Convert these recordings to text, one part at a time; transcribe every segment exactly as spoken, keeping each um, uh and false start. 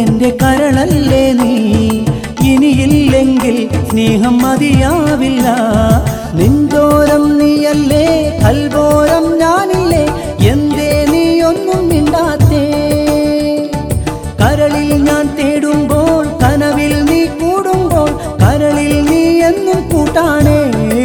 എന്റെ കരളല്ലേ നീ. ഇനിയില്ലെങ്കിൽ സ്നേഹം മതിയാവില്ല. നെഞ്ചോരം നീയല്ലേ, കൽബോരം ഞാനില്ലേ, എന്തേ നീ ഒന്നും മിണ്ടാത്തേ. കരളിൽ ഞാൻ തേടുമ്പോൾ കനവിൽ നീ കൂടുമ്പോൾ കരളിൽ നീ എന്നും കൂട്ടാണേ.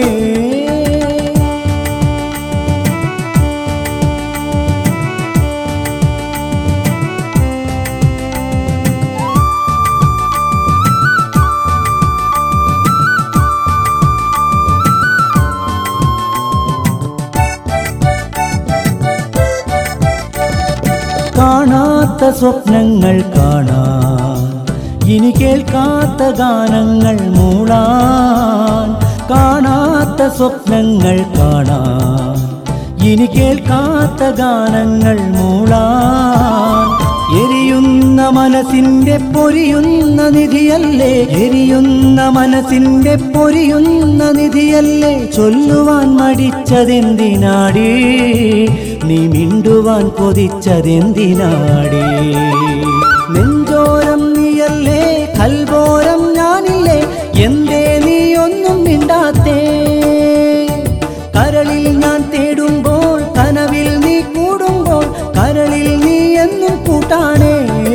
കാണാത്ത സ്വപ്നങ്ങൾ കാണാൻ, ഇനി കേൾക്കാത്ത ഗാനങ്ങൾ മൂളാൻ. കാണാത്ത സ്വപ്നങ്ങൾ കാണാൻ, ഇനി കേൾക്കാത്ത ഗാനങ്ങൾ മൂളാൻ. എരിയുന്ന മനസ്സിന്റെ പൊരിയുന്ന നിധിയല്ലേ, എരിയുന്ന മനസ്സിന്റെ പൊരിയുന്ന നിധിയല്ലേ. ചൊല്ലുവാൻ മടിച്ചതെന്തിനാടി, നീ മിണ്ടുവാൻ കൊതിച്ചതെന്തിനാടി. നെഞ്ചോരം നീയല്ലേ, കൽബോരം ഞാനില്ലേ, എന്തേ നീ ഒന്നും മിണ്ടാത്തേ. കരളിൽ ഞാൻ തേടുമ്പോൾ കനവിൽ നീ കൂടുമ്പോൾ കരളിൽ നീ എന്നും കൂട്ടാണേ.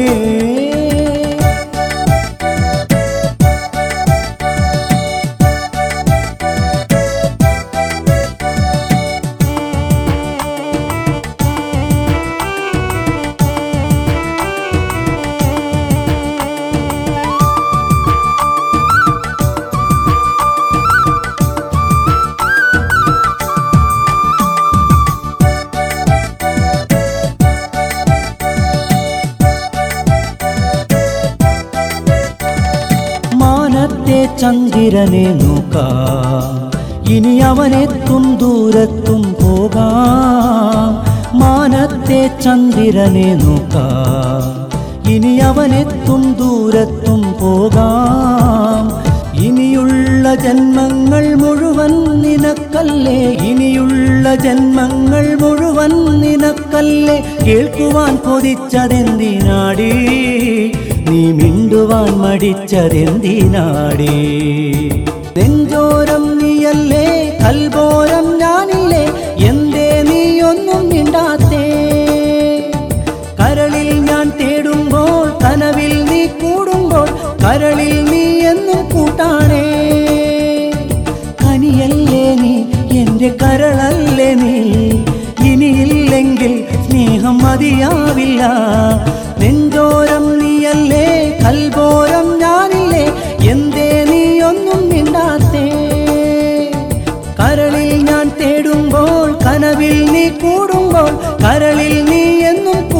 ചന്ദ്രനെ നോക്കാം, ഇനി അവനെത്തും ദൂരത്തും പോകാം. മാനത്തെ ചന്ദ്രനെ നോക്കാം, ഇനി അവനെത്തും ദൂരത്തും പോകാം. ഇനിയുള്ള ജന്മങ്ങൾ മുഴുവൻ നിനക്കല്ലേ, ഇനിയുള്ള ജന്മങ്ങൾ മുഴുവൻ നിനക്കല്ലേ. കേൾക്കുവാൻ കൊതിച്ചതെന്തിനാടി, നീ മിണ്ടുവാൻ മടിച്ചതെന്തിനാടി. നെഞ്ചോരം നീയല്ലേ, കൽബോരം ഞാനില്ലേ, എന്തേ നീ ഒന്നും മിണ്ടാത്തേ. കരളിൽ ഞാൻ തേടുമ്പോൾ കനവിൽ നീ കൂടുമ്പോൾ കരളിൽ നീ എന്നും കൂട്ടാണേ. കനിയല്ലേ നീ, എന്റെ കരളല്ലേ നീ, ഇനിയില്ലെങ്കിൽ സ്നേഹം മതിയാവില്ല. നെഞ്ചോരം നീയല്ലേ, കൽബോരം ഞാനില്ലേ, എന്തേ നീ ഒന്നും മിണ്ടാത്തേ. കരളിൽ ഞാൻ തേടുമ്പോൾ കനവിൽ നീ കൂടുമ്പോൾ കരളിൽ നീ എന്നും